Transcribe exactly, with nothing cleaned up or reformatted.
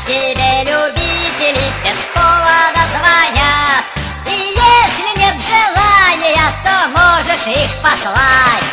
тебе любители без повода звонят. И если нет желания, то можешь их послать.